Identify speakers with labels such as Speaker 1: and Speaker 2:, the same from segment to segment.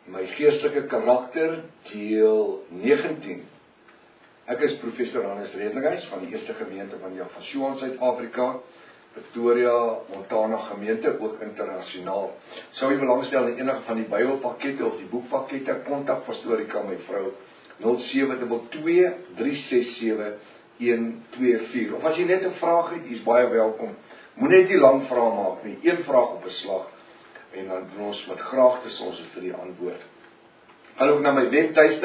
Speaker 1: My geestelike karakter, deel 19. Ek is professor Hannes Redlinghuis van die Eerste Gemeente van Yafashua in Suid-Afrika, Victoria, Montana gemeente, ook internasionaal. Sou jy belangstel in enige van die Bybelpakkette of die boekpakkette, kontak Pastorika my vrou 0722367124. Of as jy net 'n vraag het, is baie welkom. Moet net nie lang vrae maak nie, een vraag op 'n slag. En dan doen ons met graagte ons vir die antwoord. Gaan ook na my webtuiste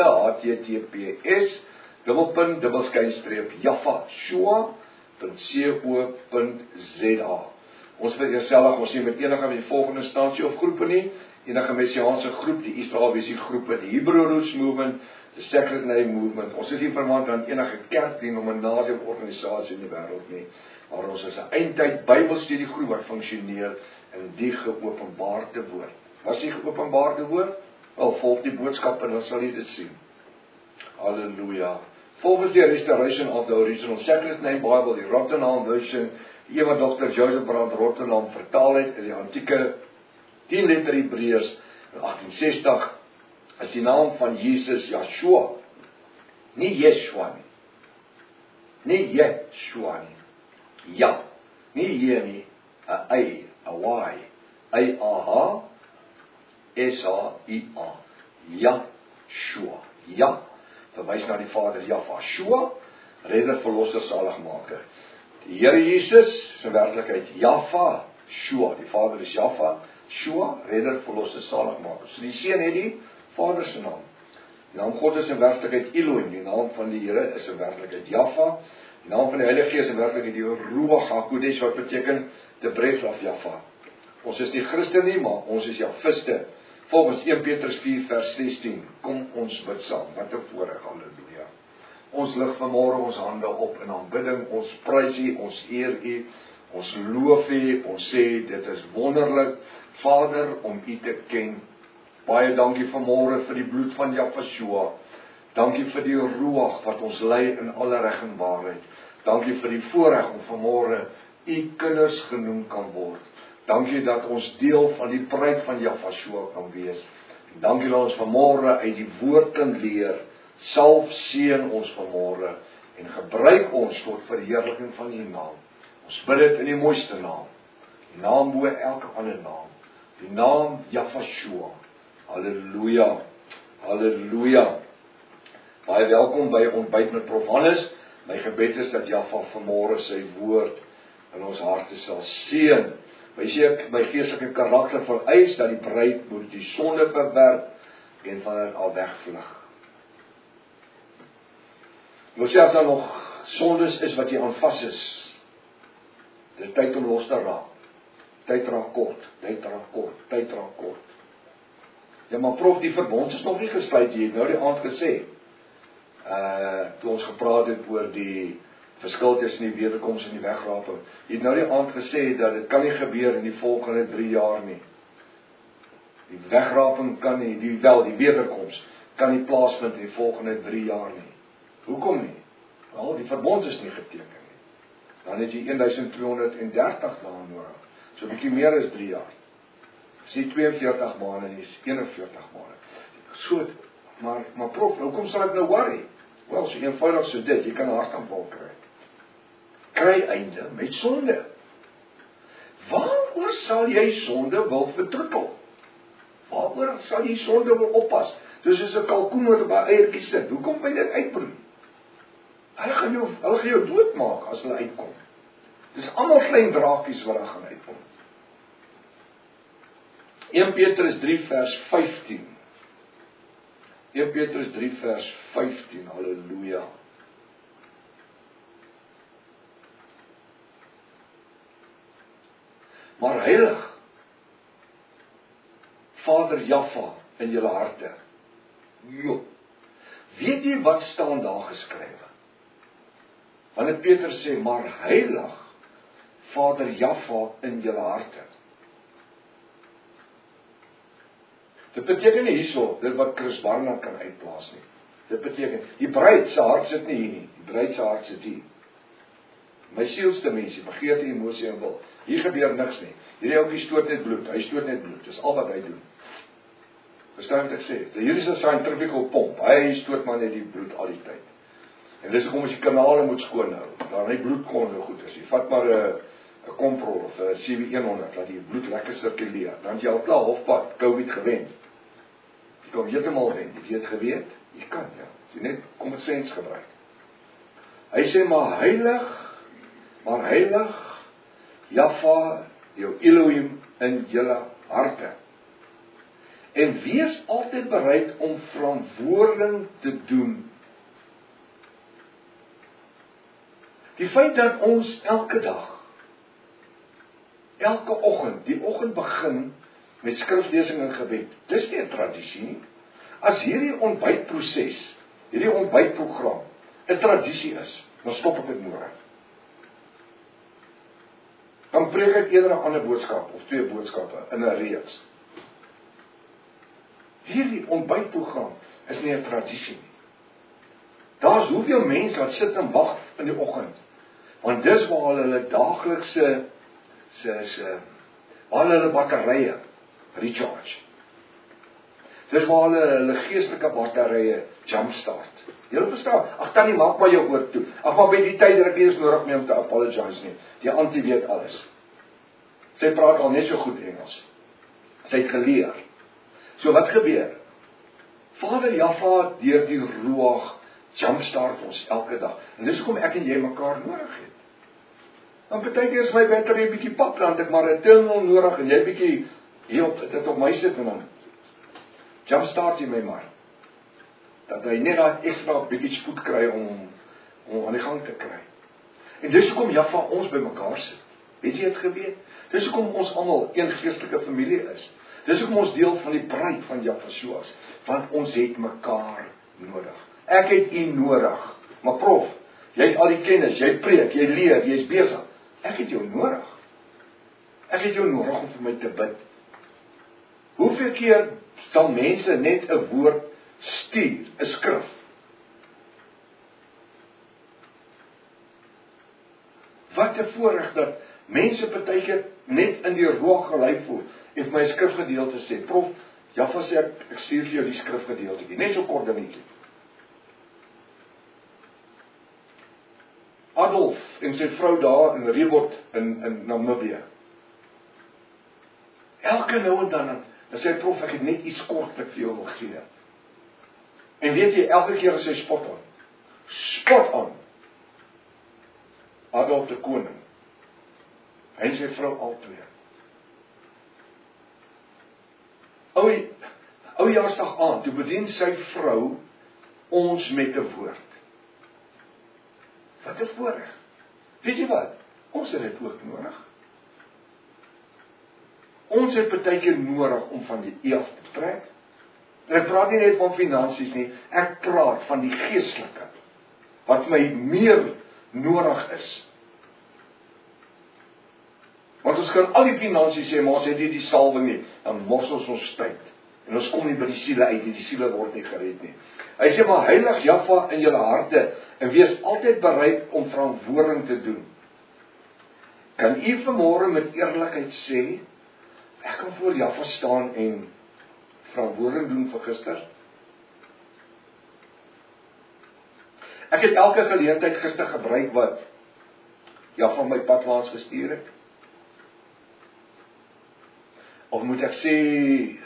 Speaker 1: https://jafashua.co.za. Ons vergeselig ons nie met enige van die volgende instansie of groepe nie. Enige messiaanse groep, die Israelvisie groepe, die Hebrew Roots Movement, die Sacred Name Movement. Ons is nie verwant aan enige kerk, denominasie of organisasie in die wêreld nie. Maar ons is 'n eindtyd Bybelstudiegroep wat funksioneer in die geopenbaarde woord. Was die geopenbaarde woord? Volg die boodskap en dan sal jy dit sien. Halleluja. Volgens die Restoration of the Original Sacred Name Bible, die Rotterdam version, die een wat Dr. Joseph Brand Rotterdam vertaal het in die antieke 10 letter Hebreërs in 1860, is die naam van Jesus Yeshua. Nie Yeshua nie. Nie Yeshua nie. Ja. Nie J nie. 'n Y, 'n Y. I-A-H, S-A-I-A. Yeshua. Ja. Verwys na die Vader Yafashua, redder, verlosser, saligmaker. Die Here Jesus se werklikheid Yafashua. Die Vader is Yafashua, redder, verlosser, saligmaker. So die Seun het die Vader se naam. Die naam God is in werklikheid Elohim. Die naam van die Here is in werklikheid Jaffa. Die naam van die Heilige Gees in werklikheid die Ruach HaKodesh, wat beteken the breath of Jaffa. Ons is nie Christen nie, maar ons is Jafiste. Volgens 1 Petrus 4 vers 16, kom ons bid saam. Wat 'n voorreg, halleluja. Ons lig vanmôre ons hande op in aanbidding, ons prys U, ons eer U, ons loof U, ons sê dit is wonderlik, Vader, om U te ken. Baie dankie vanmôre vir die bloed van Yafashua. Dankie vir die Ruach wat ons lei in alle reg en waarheid. Dankie vir die voorreg om vanmôre U kinders genoem kan word. Dankie dat ons deel van die bruid van Yafashua kan wees. Dankie dat ons vanmôre uit die woord kan leer. Salf seën ons vanmôre en gebruik ons tot verheerliking van U naam. Ons bid dit in die mooiste naam. Die naam bo elke ander naam. Die naam Yafashua. Halleluja. Halleluja. Baie welkom by Ontbyt met Prof Hannes. My gebed is dat Jaffa vanmôre sy woord in ons harte sal seën. My geestelike karakter vereis dat die bruid moet die sonde verwerp en van dit al wegvlug. Nou selfs dan nog sondes is wat jy aan vas is. Dit is tyd om los te raak. Tyd raak kort. Ja, maar Prof, die verbond is nog nie gesluit. Jy het nou die aand gesê. Toe ons gepraat het oor die verskil tussen die wederkoms en die wegraping. Jy het nou die aand gesê dat dit kan nie gebeur in die volgende 3 jaar nie. Die wegraping kan nie, die wederkoms kan nie plaasvind in die volgende 3 jaar nie. Hoekom nie? Wel, die verbond is nie geteken nie. Dan het jy 1230 dae nodig. So 'n bietjie meer as 3 jaar. Dis nie 42 maande nie, dis 41 maande. So, maar Prof, hoekom sal ek nou worry? Wel, so eenvoudig so dit, jy kan 'n hartaanval kry. Kry einde met sonde. Waaroor sal jy sonde wil vertroetel? Waaroor sal jy sonde wil oppas? Dis soos 'n kalkoen wat op 'n eiertjie sit. Hoekom wil jy dit uitbroei? Hulle gaan jou doodmaak as hulle uitkom. Dis almal klein draakies wat daar gaan uitkom. 1 Petrus 3 vers 15. 1 Petrus 3 vers 15, halleluja. Maar heilig, Vader Jaffa in julle harte. Jo, weet jy wat staan daar geskrywe? Wanneer Petrus sê, maar heilig, Vader Jaffa in julle harte. Dit beteken nie hierso, dit wat Chris Barnard kan uitplaas nie. Dit beteken, die bruid se hart sit nie hier nie, die bruid se hart sit hier. My sielsdimensie, begeerte, emosie en wil. Hier gebeur niks nie. Hierdie ouetjie stoot net bloed, hy stoot net bloed, dis al wat hy doen. Verstaan wat ek sê? Hier is 'n centrifugal pomp. Hy stoot maar net die bloed al die tyd. En dis hoekom as jy kanale moet skoonhou, dan hy bloedkonde goed is. Jy vat maar 'n Comprol of 'n CB100, laat die bloed lekker sirkuleer. Dan jy al klaar halfpad COVID gewen. Jy kan heeltemal wen. Jy het geweet, jy kan ja. Jy net common sense gebruik. Hy sê maar heilig, Jahwe, jou Elohim in julle harte. En wees altyd bereid om verantwoording te doen. Die feit dat ons elke dag, elke oggend, die oggend begin met skriflesing en gebed, dis nie 'n tradisie nie. As hierdie ontbytproses, hierdie ontbytprogram 'n tradisie is, dan stop ek dit môre. Dan preek ek eerder 'n ander boodskap of 2 boodskappe in 'n reeks. Hierdie ontbytprogram is nie 'n tradisie nie. Daar's hoeveel mense wat sit en wag in die oggend, want dis waar hulle daaglikse waar hulle batterye recharge. Dis waar hulle geestelike batterye jumpstart. Jy verstaan? Ag tannie, maak maar jou oor toe. Ag maar by die tyd dat ek eers nodig mee om te apologize nie. Die antie weet alles. Sy praat al net so goed Engels. Sy het geleer. So wat gebeur? Vader Jahwe deur die Ruach jumpstart ons elke dag. En dis hoekom ek en jy mekaar nodig het. Dan partykeer is my battery bietjie pap, dan het ek maar 'n terminal nodig en jy bietjie hier op dit op my sit en dan jumpstart jy my maar. Dat hy net daai ekstra bietjie spoed kry om aan die gang te kry. En dis hoekom Jahwe ons by mekaar sit. Weet jy dit geweet? Dis hoekom ons almal een geestelike familie is. Dis hoekom ons deel van die bruid van Jahwe is, want ons het mekaar nodig. Ek het u nodig. Maar prof, jy het al die kennis, jy preek, jy leer, jy's besig. Ek het jou nodig. Ek het jou nodig om vir my te bid. Hoeveel keer sal mense net 'n woord stuur, 'n skrif? Wat 'n voorreg dat mense partykeer net in die Ruach gelei voel. Het my skrifgedeelte sê, prof, Jahwe sê ek stuur vir jou die skrifgedeeltjie, net so kort dingetjie. Adolf en sy vrou daar in Rebot in Namibië. Elke nou en dan sê hy, prof, ek het net iets kort wat vir jou wil gee. En weet jy, elke keer as hy spot aan. Adolf de koning. Hy en sy vrou albei. Oujaarsdag aan, toe bedien sy vrou ons met 'n woord. Wat 'n voorreg. Weet jy wat? Ons het dit ook nodig. Ons het partykeer nodig om van die af te trek. En ek praat nie net van finansies nie, ek praat van die geestelike, wat my meer nodig is. Want ons kan al die finansies sê, maar ons het nie die salwing nie, dan mors ons tyd. En ons kom nie by die siele uit, die siele word nie gered nie. Hy sê maar heilig Jahwe in julle harte, en wees altyd bereid om verantwoording te doen. Kan u vanmôre met eerlikheid sê, ek kan voor Jahwe staan en verantwoording doen vir gister? Ek het elke geleentheid gister gebruik wat Jahwe my pad langs gestuur het. Of moet ek sê,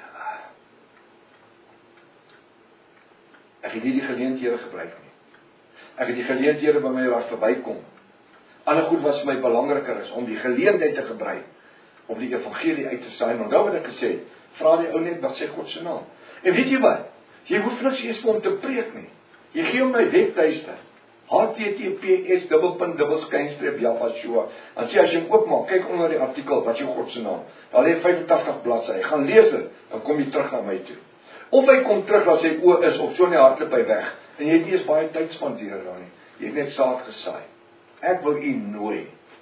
Speaker 1: ek het nie die geleenthede gebruik nie. Ek het die geleenthede by my laat verbykom. Ander goed was vir my belangriker is om die geleentheid te gebruik om die evangelie uit te saai. Maar nou wat ek gesê het, vra die ou net wat sê God se naam. En weet jy wat? Jy hoef niks eers vir hom te preek nie. Jy gee hom my webtuiste. https://Jahwe. Dan sê as jy hom oopmaak, kyk onder die artikel, wat is jou God se naam? Daar lê 85 bladsye. Gaan lees dit, dan kom jy terug na my toe. Of hy kom terug as hy oor is of so in die hardloop weg. En jy het nie eens baie tyd spandeer daar nie. Jy het net saad gesaai. Ek wil u nooi.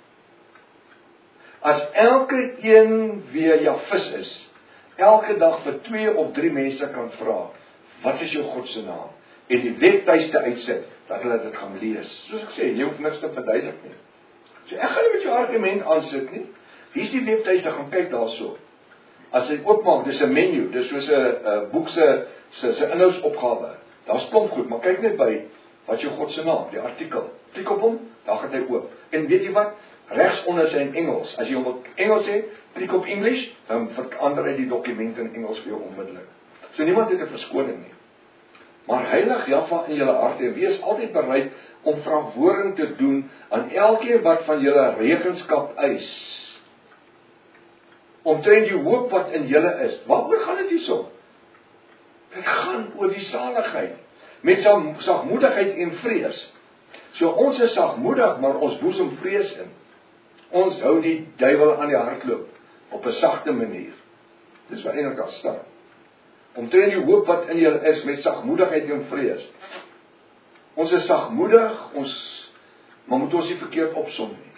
Speaker 1: As elke een wie Jahwe is, elke dag vir 2 of 3 mense kan vra, wat is jou God se naam? En die webtuiste uitsit, dat hulle dit gaan lees. Soos ek sê, jy hoef niks te verduidelik nie. So ek gaan nie met jou argument aansit nie. Hier is die webtuiste, gaan kyk daarso. as jy oopmaak, dis 'n menu, dis soos 'n boek se inhoudsopgawe. Daar's klomp goed, maar kyk net by wat jou God se naam, die artikel. Klik op hom, dan gaan hy oop. En weet jy wat? Regs onder sy in Engels. As jy hom op Engels het, klik op English, dan verander hy die dokument in Engels vir jou onmiddellik. So niemand het 'n verskoning nie. Maar heilig Jahwe in julle harte en wees altyd bereid om verantwoording te doen aan elkeen wat van julle rekenskap eis. Omtrent die hoop wat in julle is. Waaroor gaan dit hierso? Dit gaan oor die saligheid. Met sagmoedigheid en vrees. So ons is sagmoedig, maar ons boesem vrees in. Ons hou die duiwel aan die hardloop op 'n sagte manier. Dis wat eintlik daar staan. Omtrent die hoop wat in julle is met sagmoedigheid en vrees. Ons is sagmoedig, maar moet ons nie verkeerd opsom nie.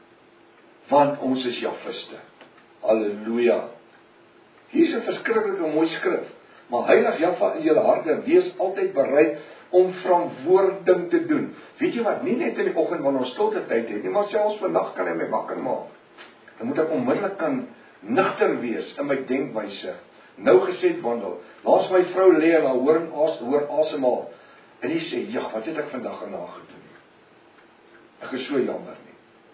Speaker 1: Want ons is Jafiste. Halleluja. Hier is 'n verskriklike mooi skrif. Maar heilig Jahwe in julle harte, wees altyd bereid om verantwoording te doen. Weet jy wat, nie net in die oggend wanneer ons stilte tyd het nie, maar selfs vandag kan hy my wakker maak. Dan moet ek onmiddellik kan nigter wees in my denkwyse. Nou gesed wandel. Laas my vrou lê en haar hoor asemhaal. En hy sê, ja, wat het ek vandag aan haar gedoen? Ek is so jammer nie.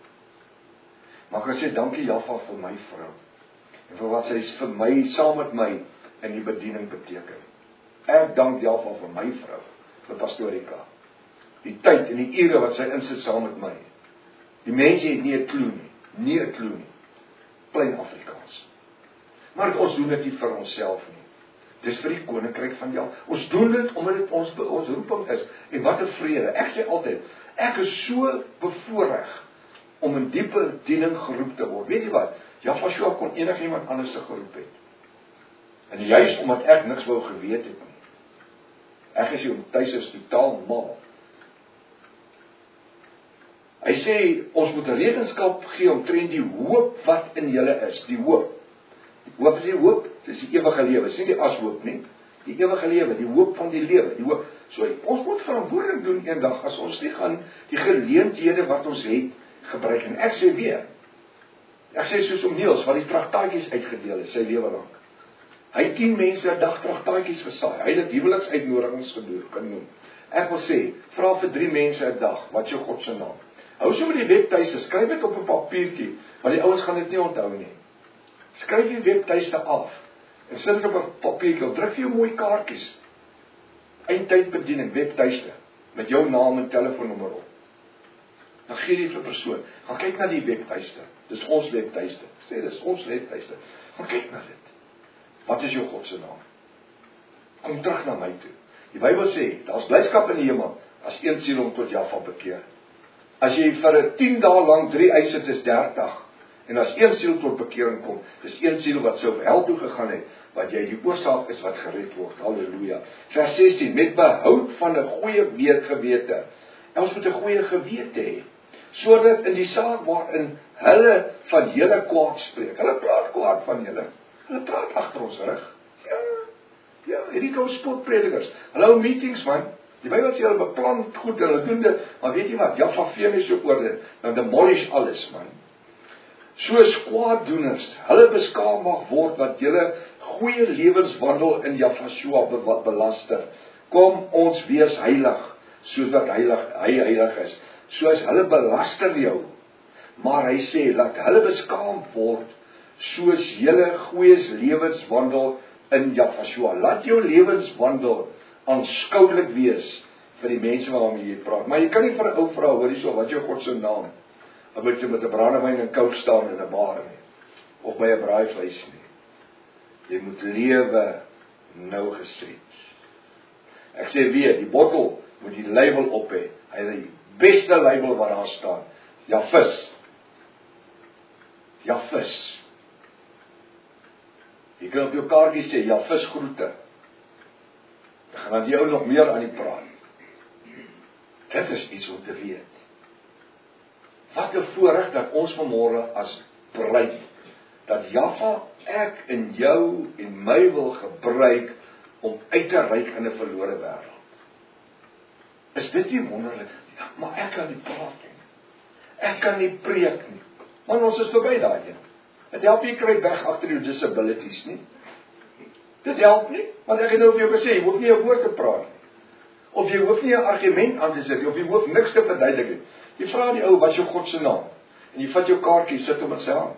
Speaker 1: Maar ek kan sê, dankie Jahwe vir my vrou. En vir wat sy vir my, saam met my, in die bediening beteken. Ek dank Jahwe vir my vrou, vir Pastorika. Die tyd en die ure wat sy insit saam met my. Die mense het nie 'n klou nie. Nie 'n klou nie. Plain Afrikaans. Maar ons doen dit nie vir onsself nie. Dis vir die koninkryk van Jahwe. Ons doen dit omdat dit ons roeping is. En wat 'n vrede. Ek sê altyd, ek is so bevoorreg om in diepe bediening geroep te word. Weet jy wat? Jahwe kon enigiemand anders te geroep het. En juist omdat ek niks wou geweet het nie. Ek is hier tuis is totaal mal. Hy sê, ons moet 'n rekenskap gee omtrent die hoop wat in julle is. Die hoop. Die hoop is die hoop, dis die ewige lewe. Dis nie die ashoop nie. Die ewige lewe, die hoop van die lewe. Die hoop. So, ons moet verantwoording doen eendag as ons nie gaan die geleenthede wat ons het gebruik. En ek sê weer, ek sê soos om Niels, wat die tragtaatjies uitgedeel is, sy lewe lank. Hy het 10 mense 'n dag tragtaatjies gesaai. Hy het dit huweliksuitnodigings genoem. Ek wil sê, vra vir 3 mense 'n dag, wat is jou God se naam? Hou so met die webtuiste, skryf dit op 'n papiertjie, want die ouens gaan dit nie onthou nie. Skryf die webtuiste af, en sit dit op 'n papiertjie, druk vir jou mooi kaartjies. Eindtydbediening, webtuiste, met jou naam en telefoonnommer op. Dan gee jy vir 'n persoon, gaan kyk na die webtuiste, dis ons webtuiste, sê dis ons webtuiste, gaan kyk na dit. Wat is jou God se naam? Kom terug na my toe. Die Bybel sê, daar's blydskap in die hemel, as een siel hom tot Jahwe bekeer. As jy vir 'n 10 dae lank 3 eise is 30, en as een siel tot bekering kom, dis een siel wat sou hel toe gegaan het, wat jy die oorsaak is wat gered word. Halleluja. Vers 16, met behoud van 'n goeie gewete. En ons moet 'n goeie gewete hê, sodat in die saak waarin hulle van julle kwaad spreek, hulle praat kwaad van julle, hulle praat agter ons rug. Ja, hierdie kom spotpredikers. Hulle hou meetings man. Die Bybel sê hulle beplan goed, hulle doen dit, maar weet jy wat? Jahwe vee nie so oor dit, dan demolish alles man. Soos kwaaddoeners, hulle beskaam mag word wat julle goeie lewenswandel in Jahwe belaster. Kom ons wees heilig, soos wat hy heilig is. Soos hulle belaster jou, maar hy sê, laat hulle beskaam word, soos julle goeie lewenswandel in Jahwe. Laat jou lewenswandel aanskoulik wees vir die mense waarmee jy praat. Maar jy kan nie vir 'n ou vra, hoor hierso, wat is jou God se naam? Dan moet jy met 'n brandewyn en koud staan in 'n bar nie, of by 'n braaivleis nie. Jy moet lewe nou geset. Ek sê weer, die bottel moet die label op hê. Hy is die beste label wat daar staan. Jafis. Jy kan op jou kaartjie sê, Jafis groete. Dan gaan die ou nog meer aan die praat. Dit is iets om te weet. Wat 'n voorreg dat ons vanmôre as bruid, dat Jahwe ek en jou en my wil gebruik om uit te reik in 'n verlore wêreld. Is dit nie wonderlik? Ja, maar ek kan nie praat nie. Ek kan nie preek nie. Want ons is verby daai een. Dit help nie kry weg agter jou disabilities nie. Dit help nie, want ek het nou vir jou gesê, jy hoef nie 'n woord te praat nie. Of jy hoef nie 'n argument aan te sit, of jy hoef niks te verduidelik nie. Jy vra die ou, wat is jou God se naam? En jy vat jou kaartjie, sit hom in sy hand.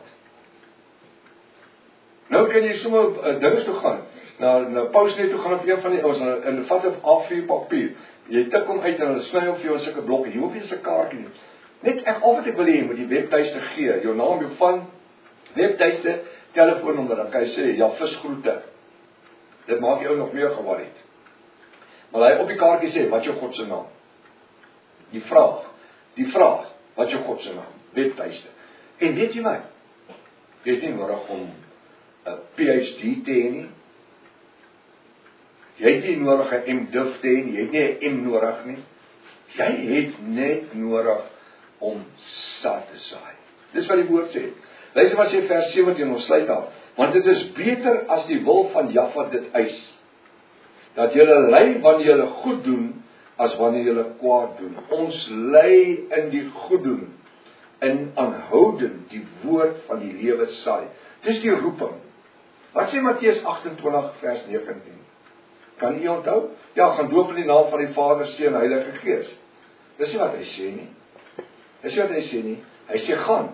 Speaker 1: Nou kan jy sommer dinges toe gaan, na Pausnet toe gaan op een van die ouens, en vat 'n A4 papier, jy tik hom uit en hulle sny hom vir jou in sulke blokke, jy hoef nie 'n kaartjie nie. Net al wat ek wil hê, jy moet die webtuiste gee, jou naam, jou van, webtuiste, telefoonnommer, dan kan jy sê, ja, visgroete. Dit maak jou nog meer geworried. Maar hy op die kaartjie sê, wat is jou God se naam? Die vraag, wat is jou God se naam? Webtuiste. En weet jy wat? Jy het nie nodig om 'n PhD te hê nie. Jy het nie nodig 'n MDiv te hê nie, jy het nie 'n M nodig nie. Jy het net nodig om saad te saai. Dis wat die woord sê. Luister wat sê vers 17, ons sluit af. Want dit is beter as die wil van Jahwe dit eis, dat julle ly wanneer julle goed doen, as wanneer julle kwaad doen. Ons ly in die goed doen, in aanhoudend die woord van die lewe saai. Dis die roeping. Wat sê Matteus 28 vers 19? Kan u onthou? Ja, gaan doop in die naam van die Vader, Seun en Heilige Gees. Dis nie wat hy sê nie. Hy sê gaan,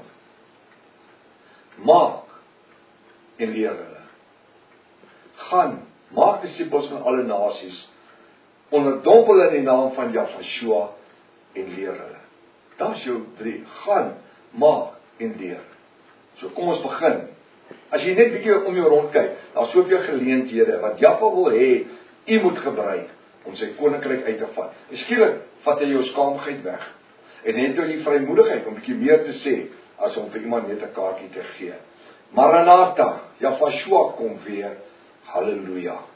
Speaker 1: maak en leer hulle. Gaan, maak disippels van alle nasies, onderdompel in die naam van Jahwe en leer hulle. Daar's jou 3. Gaan, maak en leer. So kom ons begin. As jy net bietjie om jou rond kyk, daar's soveel geleenthede wat Jahwe wil hê, u moet gebruik om sy koninkryk uit te vat. En skielik vat hy jou skaamheid weg. En het jy die vrymoedigheid om bietjie meer te sê, as om vir iemand net 'n kaartjie te gee. Maranatha, Jahwe kom weer. Halleluja.